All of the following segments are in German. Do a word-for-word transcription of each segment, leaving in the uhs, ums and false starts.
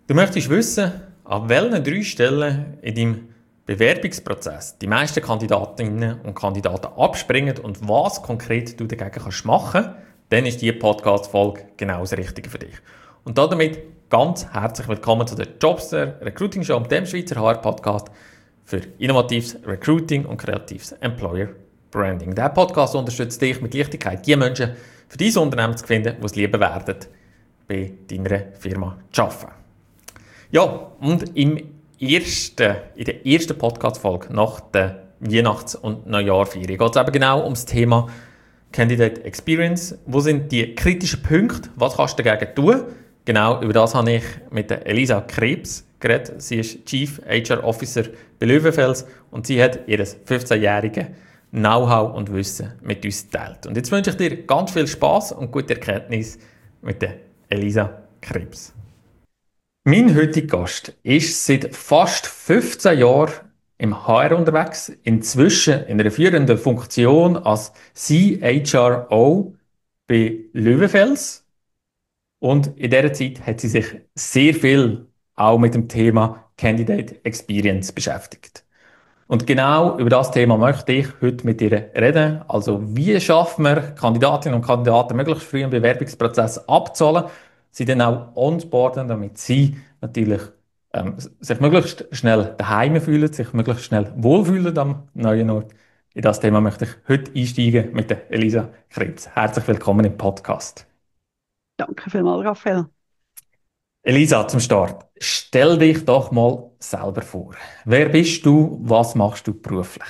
Du möchtest wissen, an welchen drei Stellen in deinem Bewerbungsprozess die meisten Kandidatinnen und Kandidaten abspringen und was konkret du dagegen kannst machen, dann ist diese Podcast-Folge genau das Richtige für dich. Und damit ganz herzlich willkommen zu der Jobster Recruiting Show, dem Schweizer H R-Podcast für innovatives Recruiting und kreatives Employer Branding. Der Podcast unterstützt dich mit Leichtigkeit, die Menschen für dein Unternehmen zu finden, die es lieber werden, bei deiner Firma zu arbeiten. Ja, und im ersten, in der ersten Podcast-Folge nach der Weihnachts- und Neujahrfeier geht es eben genau um das Thema Candidate Experience. Wo sind die kritischen Punkte? Was kannst du dagegen tun? Genau, über das habe ich mit der Elisa Krebs geredet. Sie ist Chief H R Officer bei Löwenfels und sie hat ihr fünfzehnjähriges Know-how und Wissen mit uns geteilt. Und jetzt wünsche ich dir ganz viel Spaß und gute Erkenntnis mit der Elisa Krebs. Mein heutiger Gast ist seit fast fünfzehn Jahren im H R unterwegs, inzwischen in einer führenden Funktion als C H R O bei Löwenfels. Und in dieser Zeit hat sie sich sehr viel auch mit dem Thema Candidate Experience beschäftigt. Und genau über das Thema möchte ich heute mit dir reden. Also, wie schaffen wir Kandidatinnen und Kandidaten möglichst früh im Bewerbungsprozess abzuholen, sie dann auch onboarden, damit sie natürlich ähm, sich möglichst schnell daheim fühlen, sich möglichst schnell wohlfühlen am neuen Ort. In das Thema möchte ich heute einsteigen mit der Elisa Krebs. Herzlich willkommen im Podcast. Danke vielmals, Raphael. Elisa, zum Start. Stell dich doch mal selber vor. Wer bist du? Was machst du beruflich?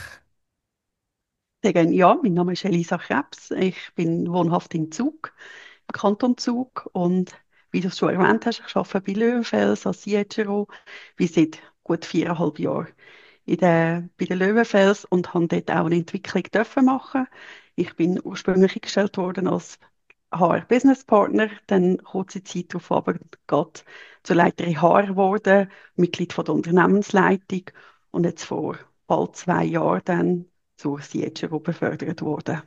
Sehr gerne. Ja, mein Name ist Elisa Krebs. Ich bin wohnhaft in Zug, im Kanton Zug. Und wie du es schon erwähnt hast, ich arbeite bei Löwenfels als C H R O wie seit gut viereinhalb Jahren in der, bei den Löwenfels und habe dort auch eine Entwicklung dürfen machen. Ich bin ursprünglich eingestellt worden als H R Business Partner, dann kurze Zeit darauf aber gerade zur Leiterin H R geworden, Mitglied von der Unternehmensleitung und jetzt vor bald zwei Jahren dann zur C H R O befördert worden.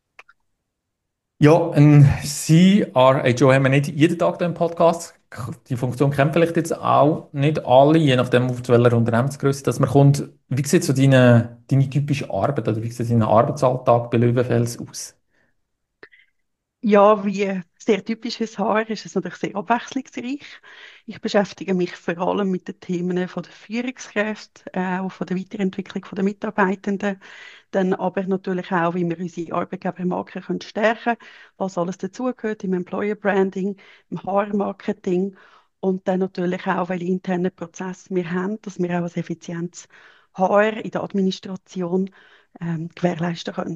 Ja, ein C R H O haben wir nicht jeden Tag hier im Podcast. Die Funktion kennen vielleicht jetzt auch nicht alle, je nachdem, auf zu welcher Unternehmensgröße dass man kommt. Wie sieht so deine, deine typische Arbeit oder wie sieht dein Arbeitsalltag bei Löwenfels aus? Ja, wie sehr typisch fürs Haar ist es natürlich sehr abwechslungsreich. Ich beschäftige mich vor allem mit den Themen von der Führungskräfte, äh, auch von der Weiterentwicklung der Mitarbeitenden, dann aber natürlich auch, wie wir unsere Arbeitgebermarke können stärken können, was alles dazugehört im Employer Branding, im H R-Marketing und dann natürlich auch, welche internen Prozesse wir haben, dass wir auch ein effizientes H R in der Administration ähm, gewährleisten können.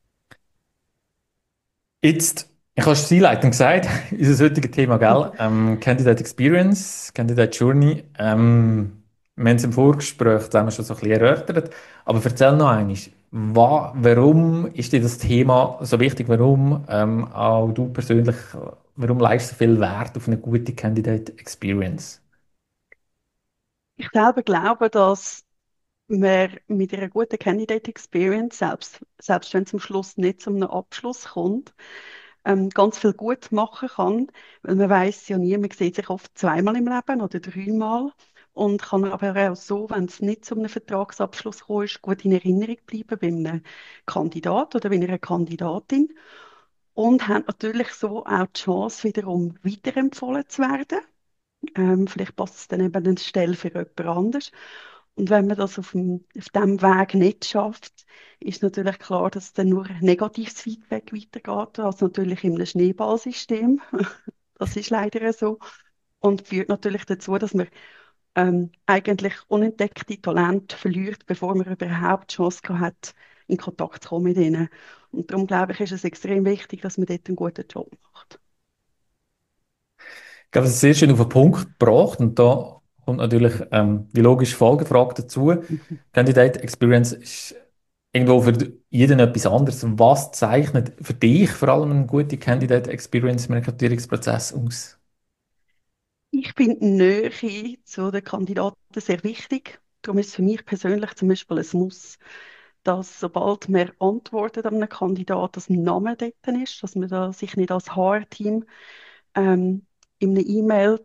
Jetzt, ich habe es einleitend gesagt, unser heutiges Thema, gell? Ähm, Candidate Experience, Candidate Journey. Ähm, wir haben es im Vorgespräch zusammen schon so ein bisschen erörtert. Aber erzähl noch einmal, wa warum ist dir das Thema so wichtig? Warum ähm, auch du persönlich, warum leistest du so viel Wert auf eine gute Candidate Experience? Ich selber glaube, dass man mit einer guten Candidate Experience, selbst, selbst wenn es am Schluss nicht zu einem Abschluss kommt, ähm, ganz viel gut machen kann, weil man weiß ja nie, man sieht sich oft zweimal im Leben oder dreimal und kann aber auch so, wenn es nicht zu einem Vertragsabschluss kommt, ist, gut in Erinnerung bleiben bei einem Kandidat oder bei einer Kandidatin und hat natürlich so auch die Chance, wiederum weiterempfohlen zu werden. Ähm, vielleicht passt es dann eben eine Stelle für jemand anderes. Und wenn man das auf dem, auf dem Weg nicht schafft, ist natürlich klar, dass dann nur negatives Feedback weitergeht, also natürlich in einem Schneeballsystem. Das ist leider so. Und führt natürlich dazu, dass man ähm, eigentlich unentdeckte Talente verliert, bevor man überhaupt die Chance gehabt hat, in Kontakt zu kommen mit ihnen. Und darum glaube ich, ist es extrem wichtig, dass man dort einen guten Job macht. Ich glaube, das ist sehr schön auf den Punkt gebracht und da kommt natürlich ähm, die logische Folgefrage dazu. Mhm. Candidate Experience ist irgendwo für jeden etwas anderes. Was zeichnet für dich vor allem eine gute Candidate Experience im Rekrutierungsprozess aus? Ich finde die Nähe zu den Kandidaten sehr wichtig. Darum ist es für mich persönlich zum Beispiel ein Muss, dass sobald man antwortet an einen Kandidaten, dass ein Name dort ist, dass man da sich nicht als H R-Team ähm, in einer E-Mail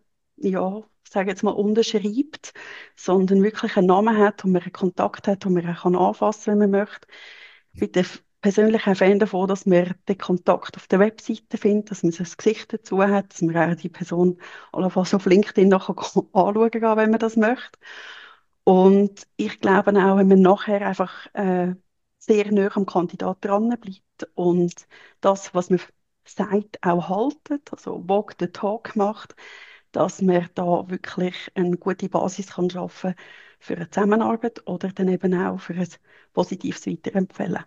ja, sage jetzt mal, unterschreibt, sondern wirklich einen Namen hat und man einen Kontakt hat, und man auch kann anfassen, wenn man möchte. Ich bin der persönlich auch Fan davon, dass man den Kontakt auf der Webseite findet, dass man so ein Gesicht dazu hat, dass man auch die Person allenfalls auf LinkedIn nachher anschauen kann, wenn man das möchte. Und ich glaube auch, wenn man nachher einfach äh, sehr nah am Kandidat dran bleibt und das, was man sagt, auch haltet, also walk the talk macht, dass man da wirklich eine gute Basis kann schaffen für eine Zusammenarbeit oder dann eben auch für ein positives Weiterempfehlen.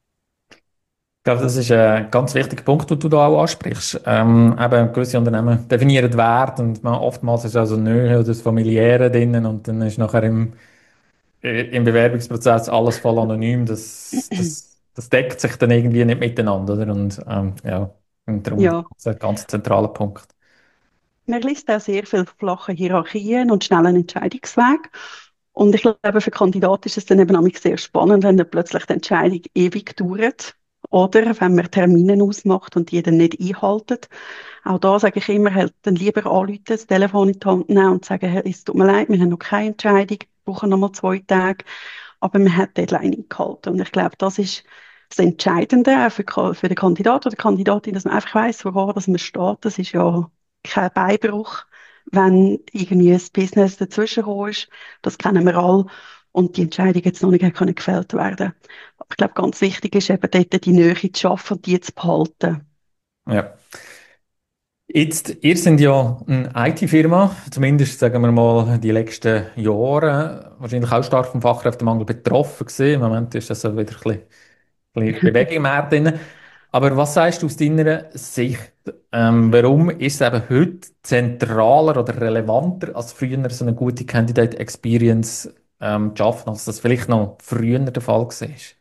Ich glaube, das ist ein ganz wichtiger Punkt, den du da auch ansprichst. Ähm, eben gewisse Unternehmen definieren Wert und man, oftmals ist also Nähe oder das Familiäre drinnen und dann ist nachher im, äh, im Bewerbungsprozess alles voll anonym. Das, das, das deckt sich dann irgendwie nicht miteinander, oder? Und ähm, ja, und darum Ja, ist ein ganz zentraler Punkt. man liest auch sehr viel flache Hierarchien und schnellen Entscheidungsweg. Und ich glaube, für Kandidaten ist es dann eben auch sehr spannend, wenn dann plötzlich die Entscheidung ewig dauert. Oder wenn man Termine ausmacht und die dann nicht einhalten. Auch da sage ich immer, halt dann lieber anrufen, das Telefon in die Hand nehmen und sagen, hey, es tut mir leid, wir haben noch keine Entscheidung, wir brauchen noch mal zwei Tage. Aber man hat die Deadline eingehalten. Und ich glaube, das ist das Entscheidende auch für, Ka- für den Kandidat oder die Kandidatin, dass man einfach weiss, woran dass man steht. Das ist ja kein Beinbruch, wenn irgendwie ein Business dazwischen gekommen ist. Das kennen wir alle. Und die Entscheidung jetzt noch nicht können gefällt werden. Aber ich glaube, ganz wichtig ist eben dort die Nähe zu schaffen und die zu behalten. Ja. Jetzt, ihr seid ja eine I T-Firma, zumindest sagen wir mal die letzten Jahre, wahrscheinlich auch stark vom Fachkräftemangel betroffen gewesen. Im Moment ist das so wieder ein bisschen, ein bisschen Bewegung im Markt drin. Aber was sagst du aus deiner Sicht? Ähm, warum ist es eben heute zentraler oder relevanter als früher so eine gute Candidate Experience ähm, zu schaffen, als das vielleicht noch früher der Fall war?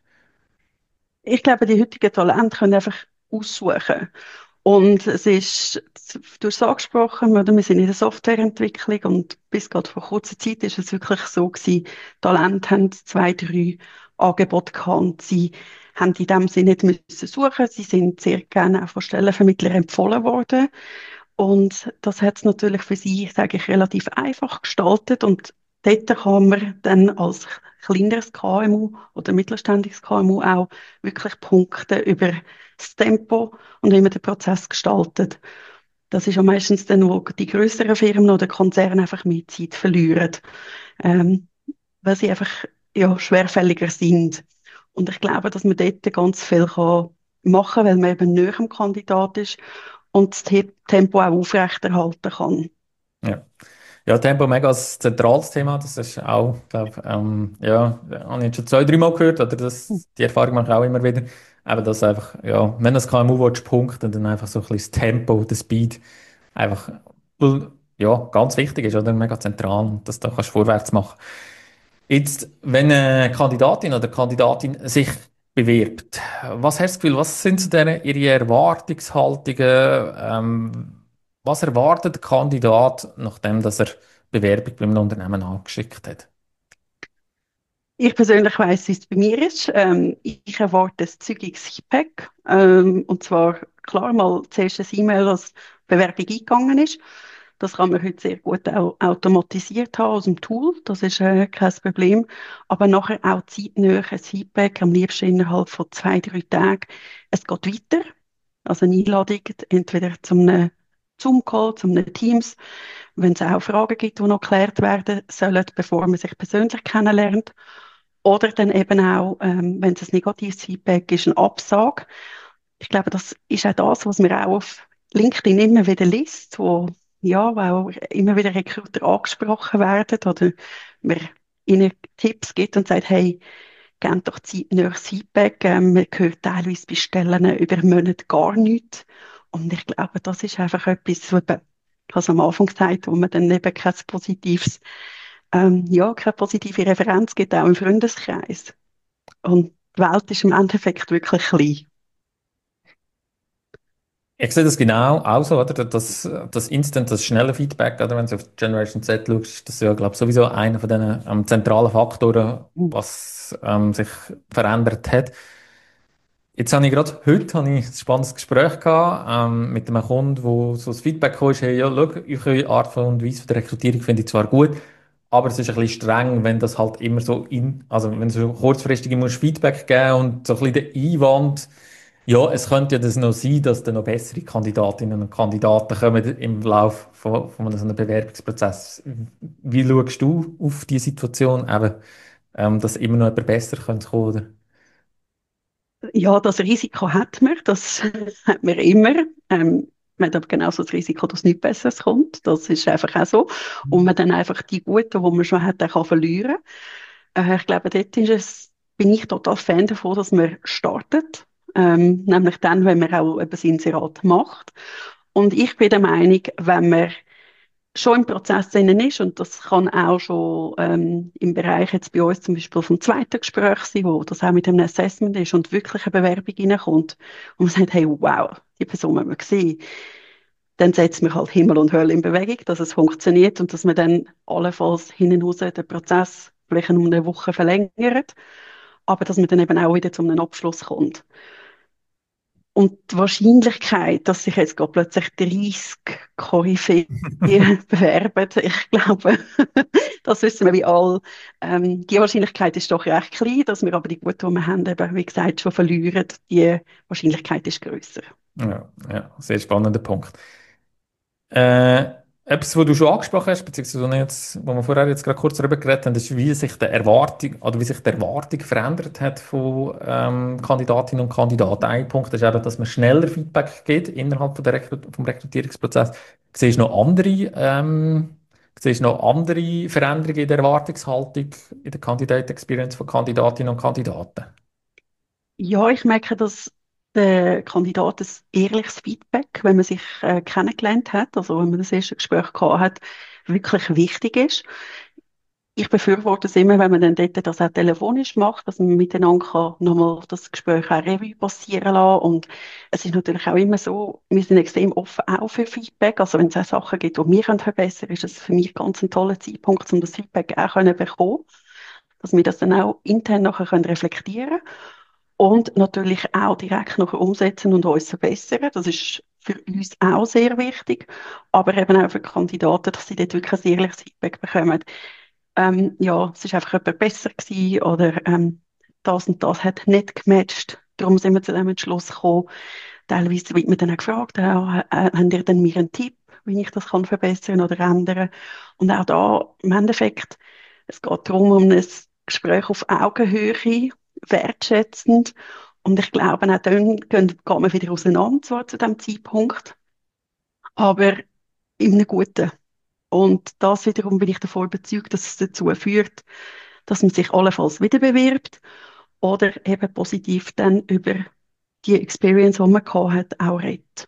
Ich glaube, die heutigen Talente können einfach aussuchen. Und es ist, du hast es angesprochen, oder? Wir sind in der Softwareentwicklung und bis gerade vor kurzer Zeit ist es wirklich so gewesen, Talente haben zwei, drei Angebote gehabt und sie haben in dem Sinne nicht müssen suchen. Sie sind sehr gerne auch von Stellenvermittlern empfohlen worden. Und das hat es natürlich für sie, sage ich, relativ einfach gestaltet. Und dort kann man dann als kleineres K M U oder mittelständiges K M U auch wirklich punkten über das Tempo und wie man den Prozess gestaltet. Das ist ja meistens dann, wo die größeren Firmen oder Konzerne einfach mehr Zeit verlieren, ähm, weil sie einfach ja, schwerfälliger sind. Und ich glaube, dass man dort ganz viel kann machen kann, weil man eben näher am Kandidat ist und das Te- Tempo auch aufrechterhalten kann. Ja. Ja, Tempo mega als zentrales Thema. Das ist auch, glaube ähm, ja, habe ich jetzt schon zwei, drei Mal gehört, oder das, die Erfahrung mache ich auch immer wieder. Aber dass einfach, ja, wenn das K M U willst, punkten, dann einfach so ein bisschen das Tempo, der Speed einfach, ja, ganz wichtig ist, oder? Mega zentral, dass du da kannst vorwärts machen. Jetzt, wenn eine Kandidatin oder Kandidatin sich bewirbt, was hast du das Gefühl, was sind so deren, ihre Erwartungshaltungen? Ähm, was erwartet der Kandidat, nachdem dass er Bewerbung beim Unternehmen angeschickt hat? Ich persönlich weiss, wie es bei mir ist. Ähm, ich erwarte ein zügiges Feedback. Ähm, und zwar klar mal zuerst ein E-Mail, dass die Bewerbung eingegangen ist. Das kann man heute sehr gut auch automatisiert haben aus dem Tool. Das ist äh, kein Problem. Aber nachher auch zeitnah ein Feedback, am liebsten innerhalb von zwei, drei Tagen. Es geht weiter. Also eine Einladung entweder zum Zoom-Call, zum Teams, wenn es auch Fragen gibt, die noch geklärt werden sollen, bevor man sich persönlich kennenlernt. Oder dann eben auch, ähm, wenn es ein negatives Feedback ist, ein Absage. Ich glaube, das ist auch das, was man auch auf LinkedIn immer wieder liest, wo, ja, wo auch immer wieder Recruiter angesprochen werden oder man ihnen Tipps gibt und sagt, hey, gebt doch zeitnahes Feedback. Ähm, man hört teilweise bei Stellen über Monate gar nichts. Und ich glaube, das ist einfach etwas, wo eben, ich habe es am Anfang gesagt, wo man dann eben kein positives, ähm, ja, keine positive Referenz gibt, auch im Freundeskreis. Und die Welt ist im Endeffekt wirklich klein. Ich sehe das genau auch so, oder? Das, das Instant, das schnelle Feedback, oder? Wenn du auf Generation Z schaust, ist das ja, glaube ich, sowieso einer von den ähm, zentralen Faktoren, was ähm, sich verändert hat. Jetzt habe ich gerade heute habe ich ein spannendes Gespräch gehabt, ähm, mit einem Kunden, wo so das Feedback kam, ist, hey, ja, schau, eure Art und Weise von der Rekrutierung finde ich zwar gut, aber es ist ein bisschen streng, wenn das halt immer so in, also wenn es so kurzfristig immer Feedback geben und so ein bisschen der Einwand, ja, es könnte ja das noch sein, dass dann noch bessere Kandidatinnen und Kandidaten kommen im Laufe von, von so einem Bewerbungsprozess. Wie schaust du auf die Situation, eben, ähm, dass immer noch jemand besser könnte kommen, oder? Ja, das Risiko hat man, das hat man immer. Ähm, man hat aber genauso das Risiko, dass nichts Besseres kommt. Das ist einfach auch so. Und man dann einfach die Guten, die man schon hat, auch kann verlieren. Äh, ich glaube, dort ist es, bin ich total Fan davon, dass man startet. Ähm, nämlich dann, wenn man auch eben das Inserat macht. Und ich bin der Meinung, wenn man schon im Prozess drinnen ist, und das kann auch schon ähm, im Bereich jetzt bei uns zum Beispiel vom zweiten Gespräch sein, wo das auch mit dem Assessment ist und wirklich eine Bewerbung reinkommt und man sagt, hey, wow, die Person haben wir gesehen, dann setzt man halt Himmel und Hölle in Bewegung, dass es funktioniert und dass man dann allenfalls hinten raus den Prozess vielleicht um eine Woche verlängert, aber dass man dann eben auch wieder zu einem Abschluss kommt. Und die Wahrscheinlichkeit, dass sich jetzt gerade plötzlich dreißig Koryphäen bewerben, ich glaube, das wissen wir wie alle, ähm, die Wahrscheinlichkeit ist doch recht klein, dass wir aber die Guten, die wir haben, eben, wie gesagt, schon verlieren. Die Wahrscheinlichkeit ist grösser. Ja, ja, sehr spannender Punkt. Äh, etwas, was du schon angesprochen hast, beziehungsweise wo wir jetzt, wo wir vorher jetzt gerade kurz darüber geredet haben, ist, wie sich die Erwartung, oder wie sich die Erwartung verändert hat von ähm, Kandidatinnen und Kandidaten. Ein Punkt ist eben, dass man schneller Feedback gibt innerhalb von der Rekrut vom Rekrutierungsprozess. Siehst du noch andere, ähm, siehst du noch andere Veränderungen in der Erwartungshaltung in der Candidate Experience von Kandidatinnen und Kandidaten? Ja, ich merke, dass der Kandidat ein ehrliches Feedback, wenn man sich äh, kennengelernt hat, also wenn man das erste Gespräch gehabt hat, wirklich wichtig ist. Ich befürworte es immer, wenn man dann dort das auch telefonisch macht, dass man miteinander kann nochmal das Gespräch auch Revue passieren lassen. Und es ist natürlich auch immer so, wir sind extrem offen auch für Feedback. Also wenn es auch Sachen gibt, die wir können verbessern können, ist es für mich ganz ein toller Zeitpunkt, um das Feedback auch können bekommen, dass wir das dann auch intern nachher können reflektieren und natürlich auch direkt nachher umsetzen und uns verbessern. Das ist für uns auch sehr wichtig, aber eben auch für die Kandidaten, dass sie dort wirklich ein ehrliches Feedback bekommen. Ähm, ja, es ist einfach jemand besser gewesen oder ähm, das und das hat nicht gematcht. Darum sind wir zu dem Entschluss gekommen. Teilweise wird mir dann auch gefragt, ja, äh, habt ihr denn mir einen Tipp, wie ich das kann verbessern oder ändern? Und auch da, im Endeffekt, es geht darum, um ein Gespräch auf Augenhöhe, wertschätzend. Und ich glaube, auch dann gehen, geht man wieder auseinander, zwar zu dem Zeitpunkt, aber in einem guten. Und das wiederum bin ich davon überzeugt, dass es dazu führt, dass man sich allenfalls wieder bewirbt oder eben positiv dann über die Experience, die man gehabt hat, auch redet.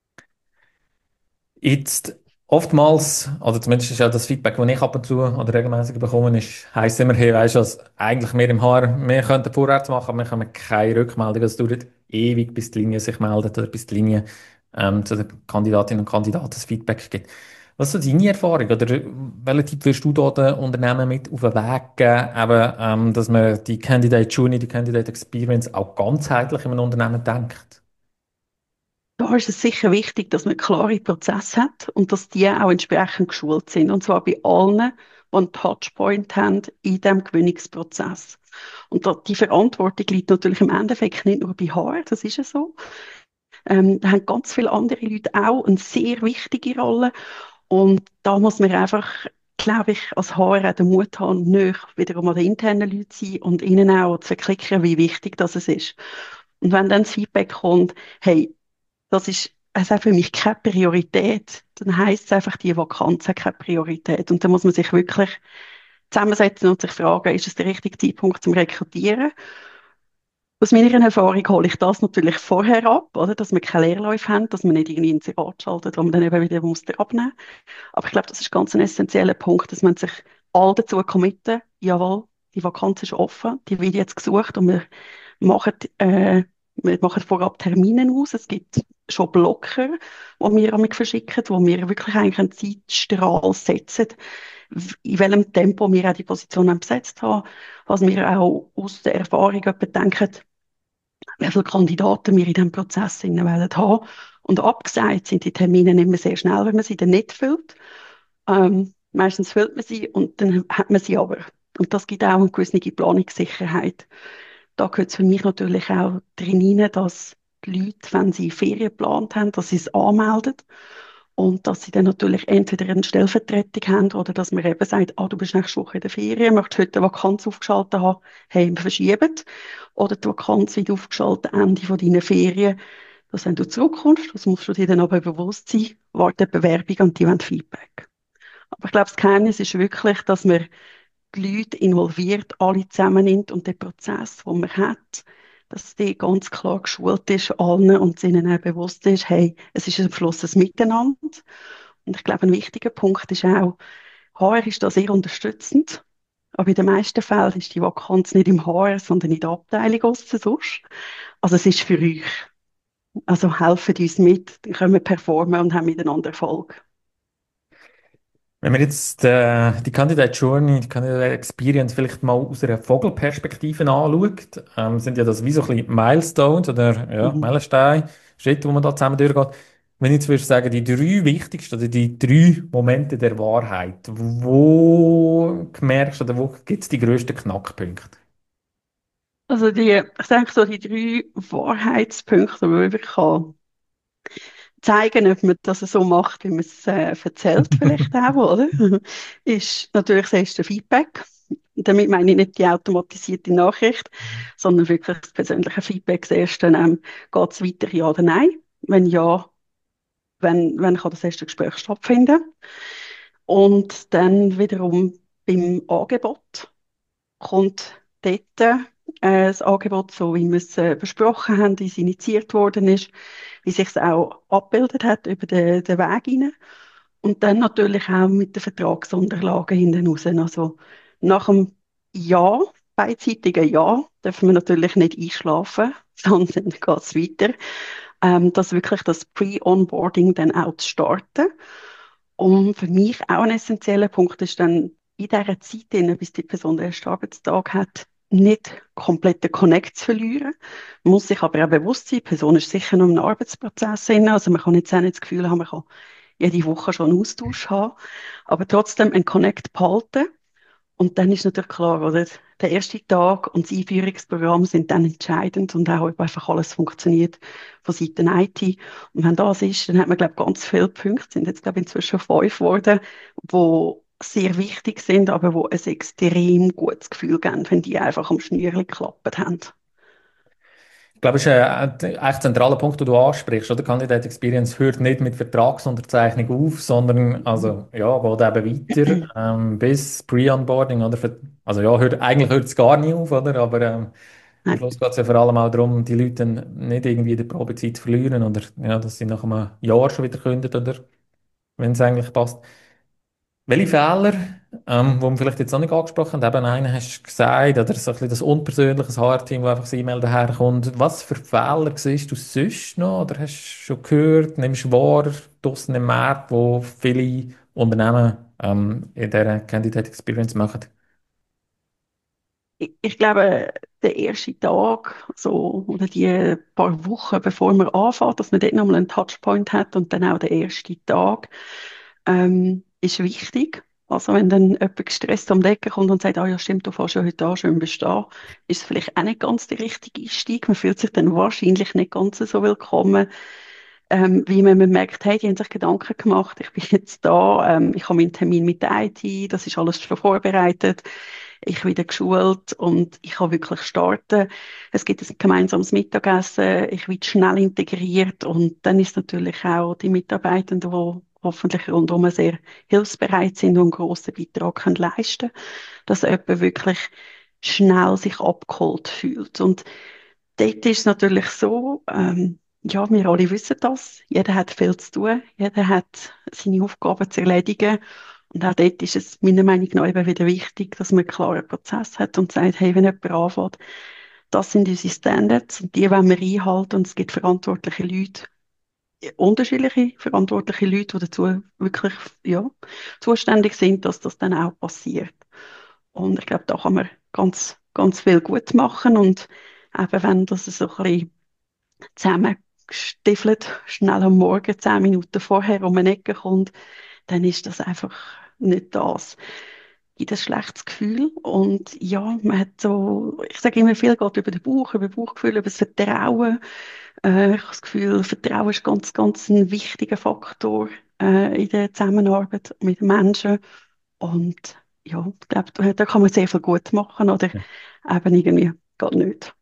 Jetzt oftmals, also zumindest ist ja das Feedback, das ich ab und zu oder regelmäßig bekomme, ist, heisst immer, hey, weißt du was, eigentlich wir im H R, wir könnten vorwärts machen, aber wir haben keine Rückmeldung. Es dauert ewig, bis die Linie sich meldet oder bis die Linie ähm, zu den Kandidatinnen und Kandidaten das Feedback gibt. Was ist so deine Erfahrung oder welchen Tipp würdest du da den Unternehmen mit auf den Weg geben, eben, ähm, dass man die Candidate Journey, die Candidate Experience auch ganzheitlich in einem Unternehmen denkt? Da ist es sicher wichtig, dass man klare Prozesse hat und dass die auch entsprechend geschult sind. Und zwar bei allen, die einen Touchpoint haben in diesem Gewinnungsprozess. Und da, die Verantwortung liegt natürlich im Endeffekt nicht nur bei H R, das ist ja so. Ähm, da haben ganz viele andere Leute auch eine sehr wichtige Rolle. Und da muss man einfach, glaube ich, als H R auch den Mut haben, näher wiederum an den internen Leuten zu sein und ihnen auch zu verklicken, wie wichtig das ist. Und wenn dann das Feedback kommt, hey, das ist also für mich keine Priorität, dann heisst es einfach, die Vakanz hat keine Priorität. Und dann muss man sich wirklich zusammensetzen und sich fragen, ist es der richtige Zeitpunkt zum Rekrutieren? Aus meiner Erfahrung hole ich das natürlich vorher ab, oder? Dass wir keine Leerläufe haben, dass man nicht irgendwie ins Serat schaltet, wo man dann eben wieder muss abnehmen muss. Aber ich glaube, das ist ganz ein essentieller Punkt, dass man sich all dazu committen, jawohl, die Vakanz ist offen, die wird jetzt gesucht und wir machen, äh, wir machen vorab Termine aus. Es gibt schon Blocker, die wir an mich verschicken, wo wir wirklich eigentlich einen Zeitstrahl setzen, in welchem Tempo wir auch die Position besetzt haben, was wir auch aus der Erfahrung etwa denken, wie viele Kandidaten wir in diesem Prozess haben wollen. Und abgesagt sind die Termine nicht mehr sehr schnell, wenn man sie dann nicht füllt. Ähm, meistens füllt man sie und dann hat man sie aber. Und das gibt auch eine gewisse Planungssicherheit. Da gehört es für mich natürlich auch drin rein, dass die Leute, wenn sie Ferien geplant haben, dass sie es anmelden und dass sie dann natürlich entweder eine Stellvertretung haben oder dass man eben sagt, ah, du bist nächste Woche in der Ferien, möchtest heute eine Vakanz aufgeschaltet haben, hey, wir verschieben. Oder die Vakanz wird aufgeschaltet Ende von deiner Ferien, dass wenn du zurückkommst, das musst du dir dann aber bewusst sein, wartet die Bewerbung und die wollen Feedback. Aber ich glaube, das Geheimnis ist wirklich, dass man die Leute involviert, alle zusammennimmt und den Prozess, den man hat, dass der ganz klar geschult ist allen und es ihnen auch bewusst ist, hey, es ist am Schluss ein Miteinander. Und ich glaube, ein wichtiger Punkt ist auch, H R ist da sehr unterstützend, aber in den meisten Fällen ist die Vakanz nicht im H R, sondern in der Abteilung aussen sonst. Also es ist für euch. Also helfen uns mit, dann können wir performen und haben miteinander Erfolg. Wenn man jetzt äh, die Candidate Journey, die Candidate Experience vielleicht mal aus einer Vogelperspektive anschaut, ähm, sind ja das wie so ein bisschen Milestones oder ja, Mhm. Meilensteine, Schritte, wo man da zusammen durchgeht. Wenn ich jetzt würde sagen, die drei wichtigsten oder die drei Momente der Wahrheit, wo merkst du oder wo gibt es die grössten Knackpunkte? Also die, ich denke so die drei Wahrheitspunkte, die man wirklich kann zeigen, ob man das so macht, wie man es äh, erzählt, vielleicht auch, oder? Ist natürlich das erste Feedback. Damit meine ich nicht die automatisierte Nachricht, sondern wirklich das persönliche Feedback. Das erste, ähm, geht es weiter, ja oder nein? Wenn ja, wenn, wenn kann das erste Gespräch stattfinden? Und dann wiederum beim Angebot kommt dort äh, das Angebot, so wie wir es äh, besprochen haben, wie es initiiert worden ist, wie sich es auch abgebildet hat über den, den Weg hinein. Und dann natürlich auch mit den Vertragsunterlagen hinten raus. Also nach dem Ja, beidseitigen Ja, dürfen wir natürlich nicht einschlafen, sondern geht es weiter. Ähm, dass wirklich das Pre-Onboarding dann auch zu starten. Und für mich auch ein essentieller Punkt ist dann in dieser Zeit, in, bis die Person den ersten Arbeitstag hat, nicht komplett den Connect zu verlieren. Man muss sich aber auch bewusst sein, die Person ist sicher noch im Arbeitsprozess drin. Also man kann jetzt auch nicht das Gefühl haben, man kann jede Woche schon einen Austausch haben, aber trotzdem einen Connect behalten. Und dann ist natürlich klar, oder? Der erste Tag und das Einführungsprogramm sind dann entscheidend und auch, ob einfach alles funktioniert von Seiten I T. Und wenn das ist, dann hat man, glaube ich, ganz viele Punkte, sind jetzt, glaube ich, inzwischen fünf geworden, wo sehr wichtig sind, aber wo ein extrem gutes Gefühl geben, wenn die einfach am Schnürchen geklappt haben. Ich glaube, es ist ein äh, echt zentraler Punkt, den du ansprichst, oder? Candidate Experience hört nicht mit Vertragsunterzeichnung auf, sondern, also, ja, geht eben weiter, ähm, bis Pre-Onboarding, oder? Ver- Also, ja, hört, eigentlich hört es gar nicht auf, oder? Aber, ähm, am Nein. Schluss geht es ja vor allem auch darum, die Leute dann nicht irgendwie in der Probezeit zu verlieren, oder, ja, dass sie nach einem Jahr schon wieder kündigen, oder? Wenn es eigentlich passt. Welche Fehler, ähm, die wir vielleicht jetzt noch nicht angesprochen haben, eben einen hast du gesagt, oder so ein bisschen das unpersönliche H R-Team, das einfach das E-Mail daherkommt. Was für Fehler siehst du sonst noch, oder hast du schon gehört, nimmst du wahr, draussen im Markt, wo viele Unternehmen ähm, in dieser Candidate Experience machen? Ich, ich glaube, der erste Tag so, oder die paar Wochen, bevor man anfängt, dass man dort nochmal einen Touchpoint hat und dann auch der erste Tag, ähm, ist wichtig. Also wenn dann jemand gestresst um die Ecke kommt und sagt, ah ja stimmt, du fährst ja heute an, schön bist du da, ist es vielleicht auch nicht ganz der richtige Einstieg. Man fühlt sich dann wahrscheinlich nicht ganz so willkommen, ähm, wie wenn man merkt, hey, die haben sich Gedanken gemacht, ich bin jetzt da, ähm, ich habe meinen Termin mit der I T, das ist alles schon vorbereitet, ich werde geschult und ich kann wirklich starten. Es gibt ein gemeinsames Mittagessen, ich werde schnell integriert und dann ist natürlich auch die Mitarbeitenden, die hoffentlich rundum sehr hilfsbereit sind und einen grossen Beitrag können leisten können, dass jemand wirklich schnell sich abgeholt fühlt. Und dort ist es natürlich so, ähm, ja, wir alle wissen das. Jeder hat viel zu tun. Jeder hat seine Aufgaben zu erledigen. Und auch dort ist es meiner Meinung nach eben wieder wichtig, dass man einen klaren Prozess hat und sagt, hey, wenn jemand anfängt, das sind unsere Standards und die wollen wir einhalten und es gibt verantwortliche Leute, unterschiedliche verantwortliche Leute, die dazu wirklich, ja, zuständig sind, dass das dann auch passiert. Und ich glaube, da kann man ganz, ganz viel gut machen und Eben wenn das so ein bisschen zusammengestiefelt, schnell am Morgen, zehn Minuten vorher um eine Ecke kommt, dann ist das einfach nicht das. Gibt ein schlechtes Gefühl und ja, man hat so, ich sage immer, viel geht über den Bauch, über das Bauchgefühl, über das Vertrauen. Äh, ich habe das Gefühl, Vertrauen ist ganz, ganz ein wichtiger Faktor äh, in der Zusammenarbeit mit Menschen und ja, ich glaube, da, da kann man sehr viel gut machen oder eben irgendwie geht nicht.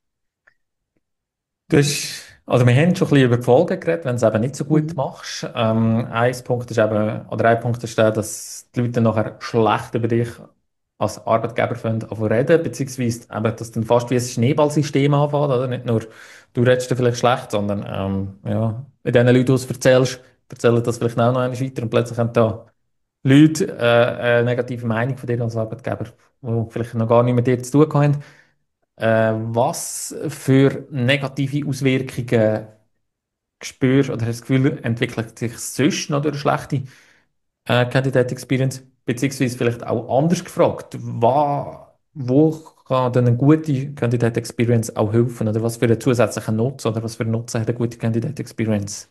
Du hast, also wir haben schon ein bisschen über die Folgen geredet, wenn du es eben nicht so gut Mhm. machst. Ähm, ein Punkt ist eben, oder ein Punkt ist der, dass die Leute dann nachher schlecht über dich als Arbeitgeber fangen an zu reden, beziehungsweise eben, dass dann fast wie ein Schneeballsystem anfängt, oder? Nicht nur du redest dann vielleicht schlecht, sondern ähm, ja, mit den Leuten, die es erzählst, erzählen das vielleicht auch noch einmal weiter und plötzlich haben da Leute äh, eine negative Meinung von dir als Arbeitgeber, die vielleicht noch gar nicht mit dir zu tun haben. Äh, was für negative Auswirkungen spürst oder hast du das Gefühl, entwickelt sich sonst noch durch eine schlechte äh, Candidate Experience? Beziehungsweise vielleicht auch anders gefragt, wa, wo kann denn eine gute Candidate Experience auch helfen? Oder was für einen zusätzlichen Nutzen oder was für einen Nutzen hat eine gute Candidate Experience?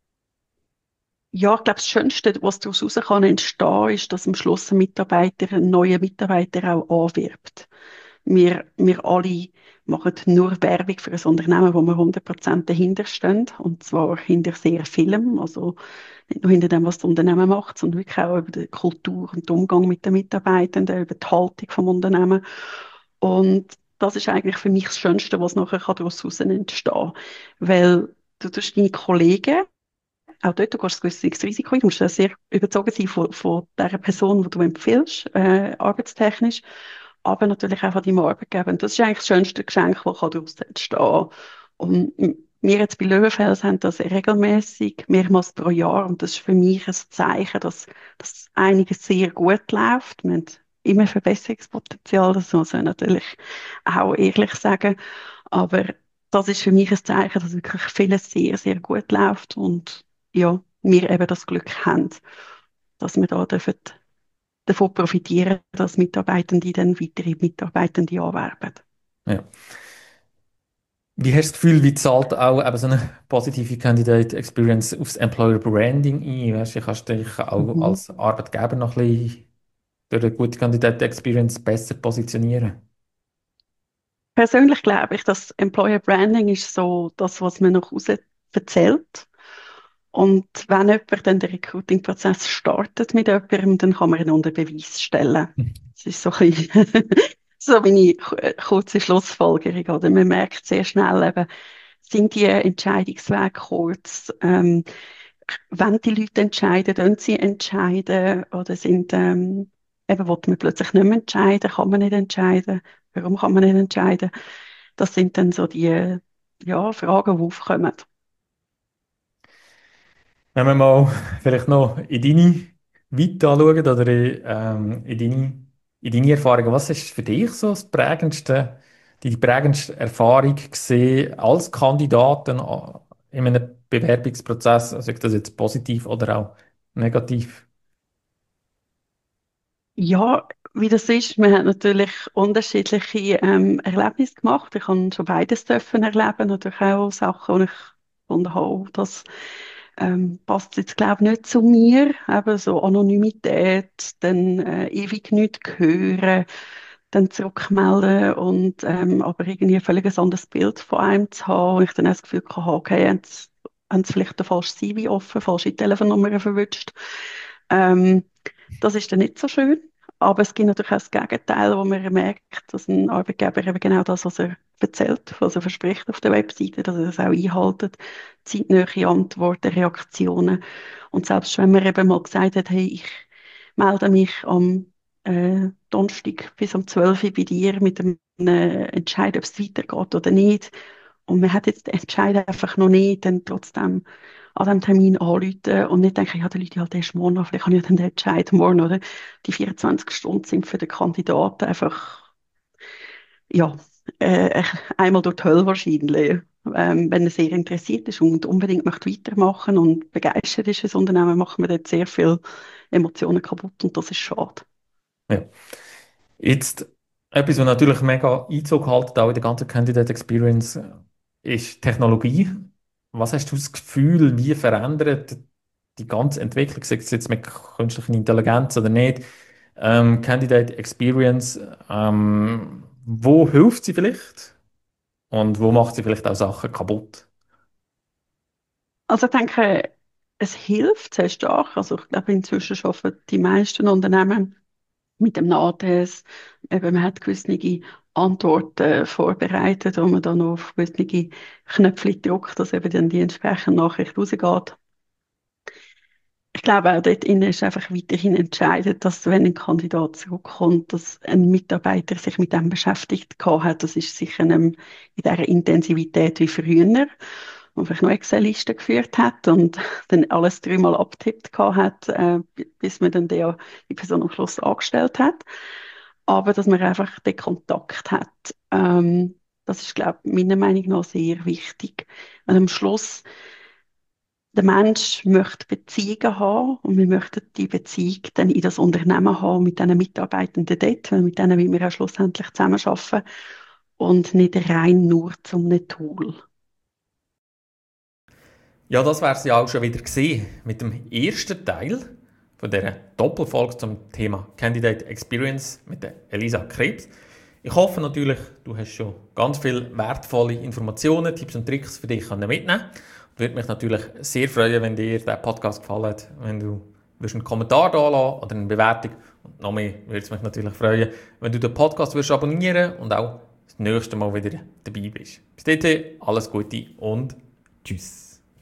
Ja, ich glaube, das Schönste, was daraus heraus kann entstehen, ist, dass am Schluss ein Mitarbeiter einen neuen Mitarbeiter auch anwirbt. Wir, wir alle machen nur Werbung für ein Unternehmen, wo wir hundert Prozent dahinter stehen. Und zwar hinter sehr vielem. Also nicht nur hinter dem, was das Unternehmen macht, sondern wirklich auch über die Kultur und den Umgang mit den Mitarbeitenden, über die Haltung vom Unternehmen. Und das ist eigentlich für mich das Schönste, was nachher daraus heraus entstehen kann. Weil du tust deine Kollegen auch dort, du gehst ein gewisses Risiko ein. Du musst ja sehr überzeugt sein von, von der Person, die du empfiehlst, äh, arbeitstechnisch, aber natürlich auch von deinem Arbeitgeber. Und das ist eigentlich das schönste Geschenk, das daraus entstehen kann. Und wir jetzt bei Löwenfels haben das regelmäßig, mehrmals pro Jahr. Und das ist für mich ein Zeichen, dass, dass einiges sehr gut läuft. Wir haben immer Verbesserungspotenzial, das muss man natürlich auch ehrlich sagen. Aber das ist für mich ein Zeichen, dass wirklich vieles sehr, sehr gut läuft und ja, wir eben das Glück haben, dass wir da dürfen davon profitieren, dass Mitarbeitende dann weitere Mitarbeitende anwerben. Ja. Wie hast du das Gefühl, wie zahlt auch eben so eine positive Candidate Experience aufs Employer Branding ein? Weißt du, kannst du dich auch Mhm. als Arbeitgeber noch ein bisschen durch eine gute Candidate Experience besser positionieren? Persönlich glaube ich, dass Employer Branding ist so das, was man nach außen erzählt. Und wenn jemand dann den Recruiting-Prozess startet mit jemandem, dann kann man ihn unter Beweis stellen. Das ist so ein bisschen so meine k- kurze Schlussfolgerung. Oder? Man merkt sehr schnell eben, sind die Entscheidungswege kurz, ähm, wenn die Leute entscheiden, dann sie entscheiden oder sind, ähm, eben, will man plötzlich nicht mehr entscheiden, kann man nicht entscheiden, warum kann man nicht entscheiden? Das sind dann so die, ja, Fragen, die aufkommen. Wenn wir mal vielleicht noch in deine Vita schauen oder in, ähm, in deine, in deine Erfahrungen, was ist für dich so das prägendste, die prägendste Erfahrung gesehen als Kandidaten a- in einem Bewerbungsprozess, also ich das jetzt positiv oder auch negativ? Ja, wie das ist, man hat natürlich unterschiedliche ähm, Erlebnisse gemacht. Ich habe schon beides dürfen erleben, natürlich auch Sachen, wo ich gefunden habe, das ähm, passt jetzt glaube ich nicht zu mir. Eben so Anonymität, dann äh, ewig nichts hören, dann zurückmelden und ähm, aber irgendwie ein völlig anderes Bild von einem zu haben. Und ich dann auch das Gefühl hatte, okay, haben sie, haben sie vielleicht den falschen C V offen, falsche Telefonnummer verwünscht. Ähm, Das ist dann nicht so schön. Aber es gibt natürlich auch das Gegenteil, wo man merkt, dass ein Arbeitgeber eben genau das, was er erzählt, was er verspricht auf der Webseite, dass er das auch einhält, zeitnahe Antworten, Reaktionen. Und selbst wenn man eben mal gesagt hat, hey, ich melde mich am äh, Donnerstag bis um zwölf Uhr bei dir mit dem äh, Entscheid, ob es weitergeht oder nicht, und man hat jetzt den Entscheid einfach noch nicht, dann trotzdem an diesem Termin anrufen und nicht denken, ja, die Leute halt erst morgen an, vielleicht habe ich ja dann den Entscheid morgen, oder? Die vierundzwanzig Stunden sind für den Kandidaten einfach, ja, äh, einmal durch die Hölle wahrscheinlich. Ähm, wenn er sehr interessiert ist und unbedingt möchte weitermachen und begeistert ist fürs Unternehmen, macht man dort sehr viel Emotionen kaputt und das ist schade. Ja. Jetzt Etwas, was natürlich mega Einzug hält, auch in der ganzen Candidate Experience, ist Technologie. Was hast du das Gefühl, wie verändert die ganze Entwicklung, sei es jetzt mit künstlicher Intelligenz oder nicht, ähm, Candidate Experience, ähm, wo hilft sie vielleicht und wo macht sie vielleicht auch Sachen kaputt? Also ich denke, es hilft sehr stark. Also ich glaube, inzwischen arbeiten die meisten Unternehmen mit dem Nahtest. Eben, man hat gewisse Antworten vorbereitet, wo man dann auf gewisse Knöpfe drückt, dass eben dann die entsprechende Nachricht rausgeht. Ich glaube auch dort innen ist einfach weiterhin entscheidend, dass wenn ein Kandidat zurückkommt, dass ein Mitarbeiter sich mit dem beschäftigt gehabt hat. Das ist sicher nicht in dieser Intensivität wie früher, wo man vielleicht noch Excel-Listen geführt hat und dann alles dreimal abtippt gehabt hat, äh, bis man dann die, die Person am Schluss angestellt hat. Aber dass man einfach den Kontakt hat, ähm, das ist, glaube ich, meiner Meinung nach sehr wichtig. Weil am Schluss der Mensch möchte Beziehungen haben und wir möchten die Beziehung dann in das Unternehmen haben mit den Mitarbeitenden dort, weil mit denen wollen wir auch schlussendlich zusammenarbeiten und nicht rein nur zum einem Tool. Ja, das wäre es ja auch schon wieder gesehen mit dem ersten Teil von dieser Doppelfolge zum Thema Candidate Experience mit der Elisa Krebs. Ich hoffe natürlich, du hast schon ganz viele wertvolle Informationen, Tipps und Tricks für dich mitnehmen können. Ich würde mich natürlich sehr freuen, wenn dir der Podcast gefallen hat, wenn du einen Kommentar da lassen oder eine Bewertung. Und noch mehr würde es mich natürlich freuen, wenn du den Podcast würdest abonnieren und auch das nächste Mal wieder dabei bist. Bis dahin, alles Gute und tschüss.